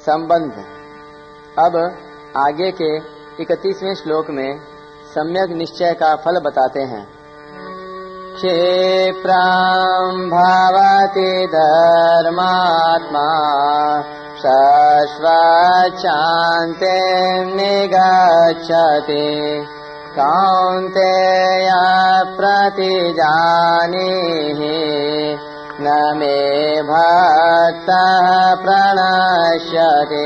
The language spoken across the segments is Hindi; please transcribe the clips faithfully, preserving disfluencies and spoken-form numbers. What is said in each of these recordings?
संबंध। अब आगे के इकतीसवें श्लोक में सम्यक निश्चय का फल बताते हैं। क्षिप्रं भवति धर्मात्मा शाश्वतशान्तिं निगच्छति कौन्तेय प्रतिजानीहि न मे भक्तः प्रणश्यते।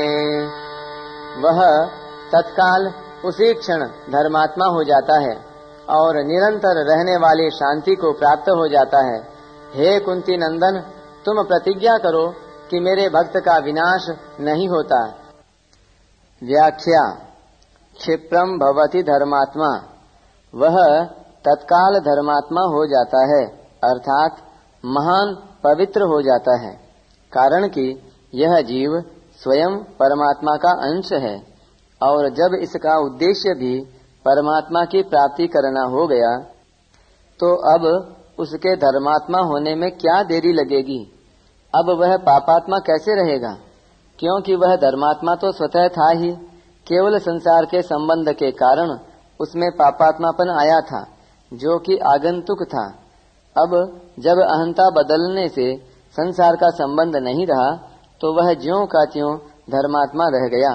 वह तत्काल उसी क्षण धर्मात्मा हो जाता है और निरंतर रहने वाली शांति को प्राप्त हो जाता है। हे कुंती नंदन, तुम प्रतिज्ञा करो कि मेरे भक्त का विनाश नहीं होता। व्याख्या। क्षिप्रम भवति धर्मात्मा, वह तत्काल धर्मात्मा हो जाता है अर्थात महान पवित्र हो जाता है, कारण कि यह जीव स्वयं परमात्मा का अंश है और जब इसका उद्देश्य भी परमात्मा की प्राप्ति करना हो गया तो अब उसके धर्मात्मा होने में क्या देरी लगेगी। अब वह पापात्मा कैसे रहेगा, क्योंकि वह धर्मात्मा तो स्वतः था ही, केवल संसार के संबंध के कारण उसमें पापात्मापन आया था जो कि आगंतुक था। अब जब अहंता बदलने से संसार का संबंध नहीं रहा तो वह ज्यों का त्यों धर्मात्मा रह गया।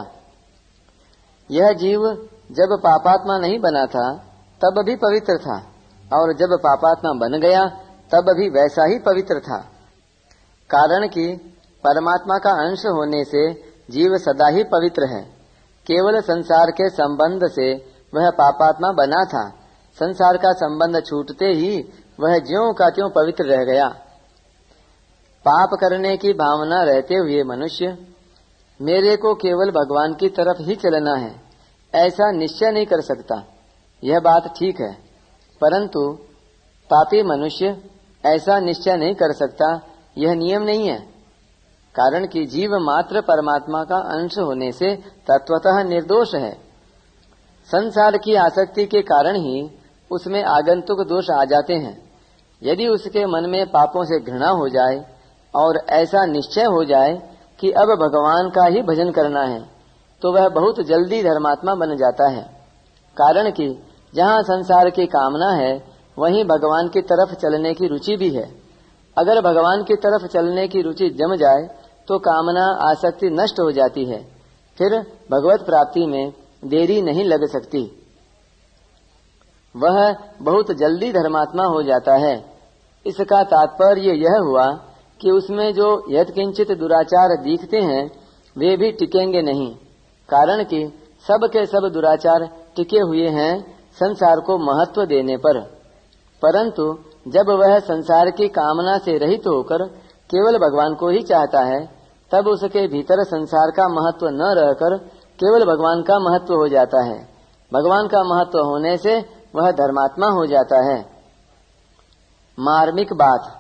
यह जीव जब पापात्मा नहीं बना था तब भी पवित्र था और जब पापात्मा बन गया तब भी वैसा ही पवित्र था, कारण कि परमात्मा का अंश होने से जीव सदा ही पवित्र है। केवल संसार के संबंध से वह पापात्मा बना था, संसार का संबंध छूटते ही वह ज्यों का त्यों पवित्र रह गया। पाप करने की भावना रहते हुए मनुष्य मेरे को केवल भगवान की तरफ ही चलना है ऐसा निश्चय नहीं कर सकता। यह बात ठीक है, परंतु पापी मनुष्य ऐसा निश्चय नहीं कर सकता, यह नियम नहीं है, कारण कि जीव मात्र परमात्मा का अंश होने से तत्वतः निर्दोष है। संसार की आसक्ति के कारण ही उसमें आगंतुक दोष आ जाते हैं। यदि उसके मन में पापों से घृणा हो जाए और ऐसा निश्चय हो जाए कि अब भगवान का ही भजन करना है तो वह बहुत जल्दी धर्मात्मा बन जाता है, कारण कि जहाँ संसार की कामना है वहीं भगवान की तरफ चलने की रुचि भी है। अगर भगवान की तरफ चलने की रुचि जम जाए तो कामना आसक्ति नष्ट हो जाती है, फिर भगवत प्राप्ति में देरी नहीं लग सकती। वह बहुत जल्दी धर्मात्मा हो जाता है। इसका तात्पर्य यह हुआ कि उसमें जो यत्किंचित दुराचार दिखते हैं वे भी टिकेंगे नहीं, कारण कि सब के सब दुराचार टिके हुए हैं संसार को महत्व देने पर। परंतु जब वह संसार की कामना से रहित होकर केवल भगवान को ही चाहता है तब उसके भीतर संसार का महत्व न रहकर केवल भगवान का महत्व हो जाता है। भगवान का महत्व होने से वह धर्मात्मा हो जाता है। मार्मिक बात।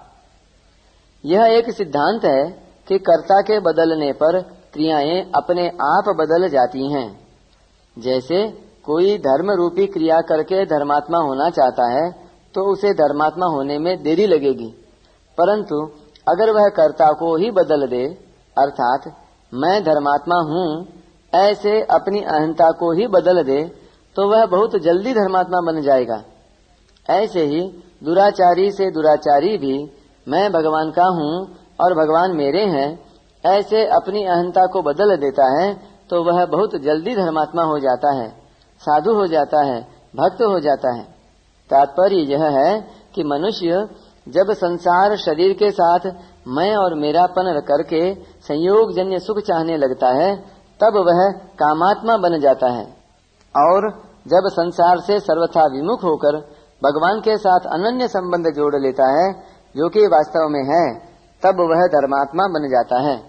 यह एक सिद्धांत है कि कर्ता के बदलने पर क्रियाएं अपने आप बदल जाती हैं। जैसे कोई धर्म रूपी क्रिया करके धर्मात्मा होना चाहता है तो उसे धर्मात्मा होने में देरी लगेगी, परंतु अगर वह कर्ता को ही बदल दे अर्थात मैं धर्मात्मा हूँ ऐसे अपनी अहंता को ही बदल दे तो वह बहुत जल्दी धर्मात्मा बन जाएगा। ऐसे ही दुराचारी से दुराचारी भी मैं भगवान का हूँ और भगवान मेरे हैं ऐसे अपनी अहंता को बदल देता है तो वह बहुत जल्दी धर्मात्मा हो जाता है, साधु हो जाता है, भक्त हो जाता है। तात्पर्य यह है कि मनुष्य जब संसार शरीर के साथ मैं और मेरापन करके संयोग जन्य सुख चाहने लगता है तब वह कामात्मा बन जाता है, और जब संसार से सर्वथा विमुख होकर भगवान के साथ अनन्य संबंध जोड़ लेता है जो कि वास्तव में है तब वह धर्मात्मा बन जाता है।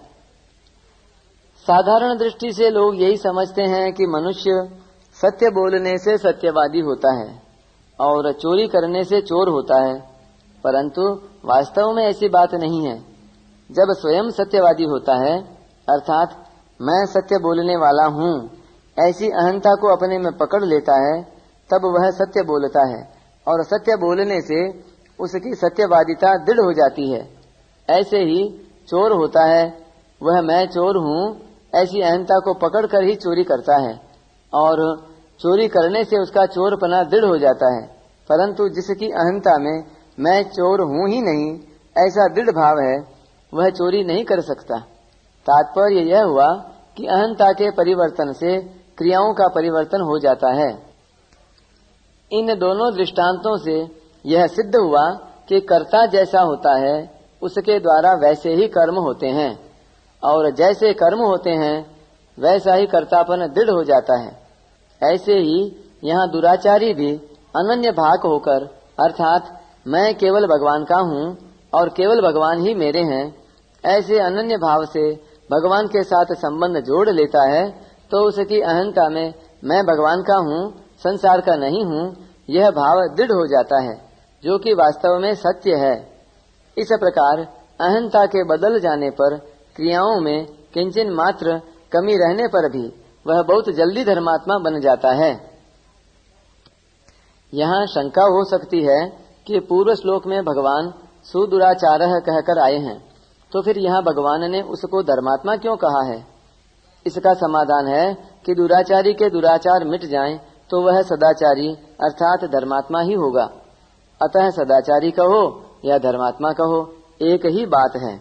साधारण दृष्टि से लोग यही समझते हैं कि मनुष्य सत्य बोलने से सत्यवादी होता है और चोरी करने से चोर होता है, परंतु वास्तव में ऐसी बात नहीं है। जब स्वयं सत्यवादी होता है अर्थात मैं सत्य बोलने वाला हूँ ऐसी अहंता को अपने में पकड़ लेता है तब वह सत्य बोलता है और सत्य बोलने से उसकी सत्यवादिता दृढ़ हो जाती है। ऐसे ही चोर होता है, वह मैं चोर हूँ ऐसी अहंता को पकड़कर ही चोरी करता है और चोरी करने से उसका चोरपना दृढ़ हो जाता है। परंतु जिसकी अहंता में मैं चोर हूं ही नहीं ऐसा दृढ़ भाव है, वह चोरी नहीं कर सकता। तात्पर्य यह हुआ कि अहंता के परिवर्तन से क्रियाओं का परिवर्तन हो जाता है। इन दोनों दृष्टांतों से यह सिद्ध हुआ कि कर्ता जैसा होता है उसके द्वारा वैसे ही कर्म होते हैं, और जैसे कर्म होते हैं वैसा ही कर्तापन दृढ़ हो जाता है। ऐसे ही यहाँ दुराचारी भी अनन्य भाग होकर, अर्थात मैं केवल भगवान का हूँ और केवल भगवान ही मेरे हैं, ऐसे अनन्य भाव से भगवान के साथ संबंध जोड़ लेता है, तो उसकी अहंता में मैं भगवान का हूँ, संसार का नहीं हूँ, यह भाव दृढ़ हो जाता है, जो कि वास्तव में सत्य है। इस प्रकार अहंता के बदल जाने पर क्रियाओं में किंचन मात्र कमी रहने पर भी वह बहुत जल्दी धर्मात्मा बन जाता है। यहाँ शंका हो सकती है कि पूर्व श्लोक में भगवान सुदुराचारः कहकर आए हैं, तो फिर यहाँ भगवान ने उसको धर्मात्मा क्यों कहा है? इसका समाधान है कि दुराचारी के दुराचार मिट जाएं तो वह सदाचारी अर्थात धर्मात्मा ही होगा। अतः सदाचारी कहो या धर्मात्मा कहो, एक ही बात है।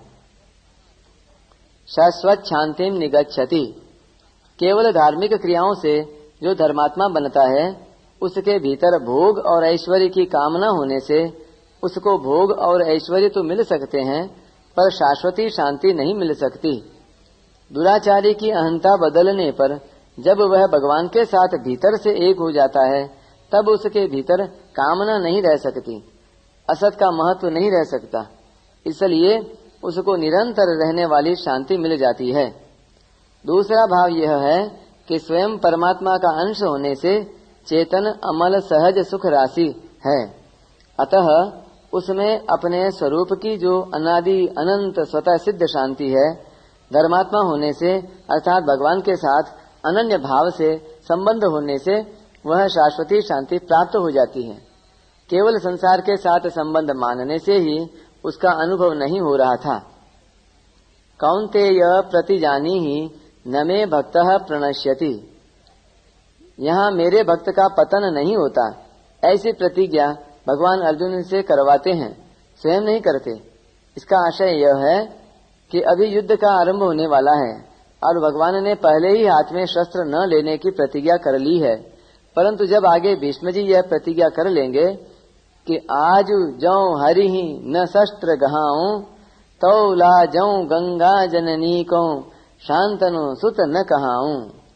शाश्वत शांतिम निगच्छति। केवल धार्मिक क्रियाओं से जो धर्मात्मा बनता है उसके भीतर भोग और ऐश्वर्य की कामना होने से उसको भोग और ऐश्वर्य तो मिल सकते हैं, पर शाश्वती शांति नहीं मिल सकती। दुराचारी की अहंता बदलने पर जब वह भगवान के साथ भीतर से एक हो जाता है, तब उसके भीतर कामना नहीं रह सकती, असत का महत्व नहीं रह सकता, इसलिए उसको निरंतर रहने वाली शांति मिल जाती है। दूसरा भाव यह है कि स्वयं परमात्मा का अंश होने से चेतन अमल सहज सुख राशि है, अतः उसमें अपने स्वरूप की जो अनादि अनंत स्वतः सिद्ध शांति है, धर्मात्मा होने से अर्थात भगवान के साथ अनन्य भाव से संबंध होने से वह शाश्वती शांति प्राप्त हो जाती है। केवल संसार के साथ संबंध मानने से ही उसका अनुभव नहीं हो रहा था। कौन्तेय प्रतिजानीहि न मे भक्तः प्रणश्यति। यहाँ मेरे भक्त का पतन नहीं होता, ऐसी प्रतिज्ञा भगवान अर्जुन से करवाते हैं, स्वयं नहीं करते। इसका आशय यह है कि अभी युद्ध का आरंभ होने वाला है और भगवान ने पहले ही हाथ में शस्त्र न लेने की प्रतिज्ञा कर ली है, परंतु जब आगे भीष्म जी यह प्रतिज्ञा कर लेंगे कि आज जौं हरि ही न शस्त्र गहाऊं तो ला जौं गंगा जननी को शांतनु सुत न कहाऊं,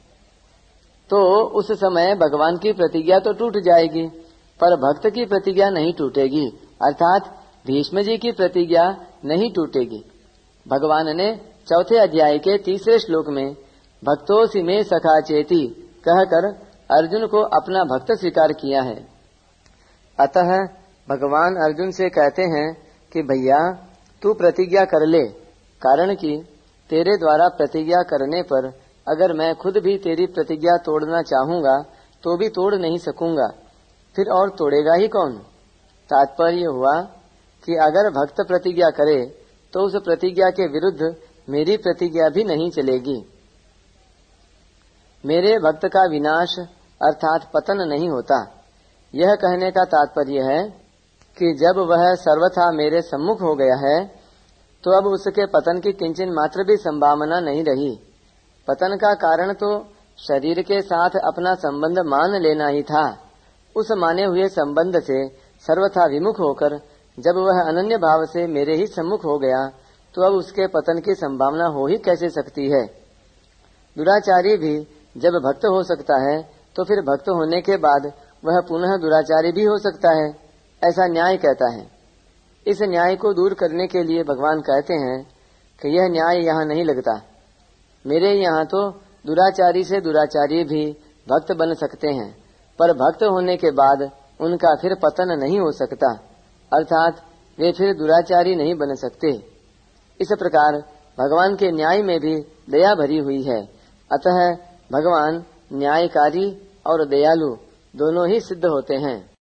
तो उस समय भगवान की प्रतिज्ञा तो टूट जाएगी, पर भक्त की प्रतिज्ञा नहीं टूटेगी, अर्थात भीष्म जी की प्रतिज्ञा नहीं टूटेगी। भगवान ने चौथे अध्याय के तीसरे श्लोक में भक्तोसि मे सखा चेति कहकर अर्जुन को अपना भक्त स्वीकार किया है। अतः भगवान अर्जुन से कहते हैं कि भैया तू प्रतिज्ञा कर ले, कारण कि तेरे द्वारा प्रतिज्ञा करने पर अगर मैं खुद भी तेरी प्रतिज्ञा तोड़ना चाहूंगा तो भी तोड़ नहीं सकूंगा, फिर और तोड़ेगा ही कौन। तात्पर्य हुआ कि अगर भक्त प्रतिज्ञा करे तो उस प्रतिज्ञा के विरुद्ध मेरी प्रतिज्ञा भी नहीं चलेगी। मेरे भक्त का विनाश अर्थात पतन नहीं होता। यह कहने का तात्पर्य है कि जब वह सर्वथा मेरे सम्मुख हो गया है तो अब उसके पतन की किंचन मात्र भी संभावना नहीं रही। पतन का कारण तो शरीर के साथ अपना संबंध मान लेना ही था। उस माने हुए संबंध से सर्वथा विमुख होकर जब वह अनन्य भाव से मेरे ही सम्मुख हो गया तो अब उसके पतन की संभावना हो ही कैसे सकती है। दुराचारी भी जब भक्त हो सकता है तो फिर भक्त होने के बाद वह पुनः दुराचारी भी हो सकता है, ऐसा न्याय कहता है। इस न्याय को दूर करने के लिए भगवान कहते हैं कि यह न्याय यहाँ नहीं लगता। मेरे यहाँ तो दुराचारी से दुराचारी भी भक्त बन सकते हैं, पर भक्त होने के बाद उनका फिर पतन नहीं हो सकता, अर्थात वे फिर दुराचारी नहीं बन सकते। इस प्रकार भगवान के न्याय में भी दया भरी हुई है, अतः भगवान न्यायकारी और दयालु दोनों ही सिद्ध होते हैं।